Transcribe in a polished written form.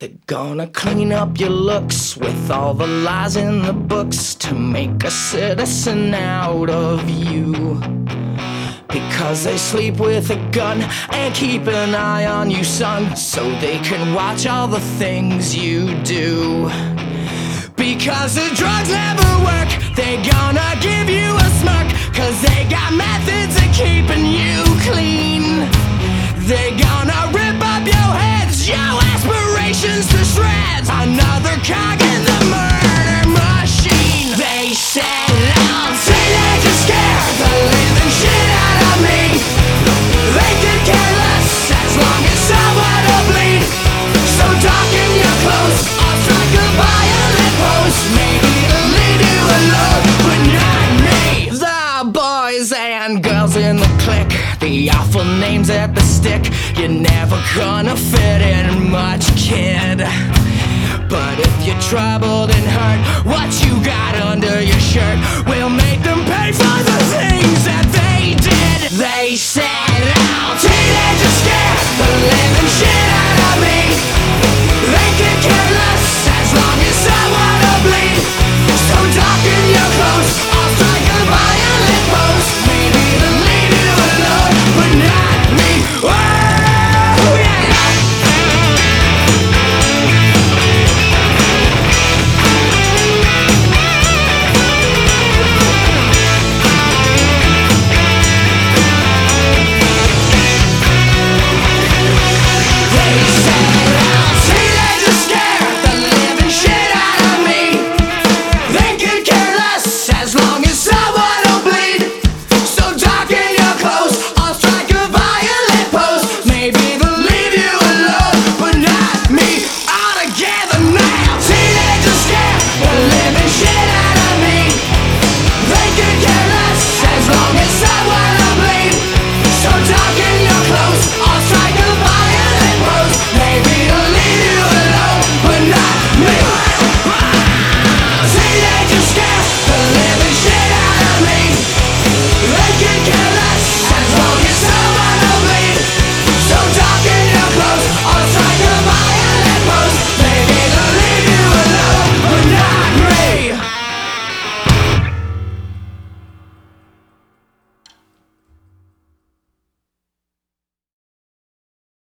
They're gonna clean up your looks with all the lies in the books to make a citizen out of you. Because they sleep with a gun and keep an eye on you, son, so they can watch all the things you do. Because the drugs never work, they're gonna give you a smirk, cause they got methods of keeping you clean. They're gonna rip up your heads, your aspirations to shreds, another cog in the murder machine. They said I'll teenage and scare the living shit out of me. They could care less as long as someone will bleed. So darken your clothes or strike a violent pose. Maybe it'll lead you alone, but not me. The boys and girls in the clique, the awful names at the stick. You're never gonna fit in much, kid. But if you're troubled and hurt, what you got under your shirt will make them pay for the things that they did. They said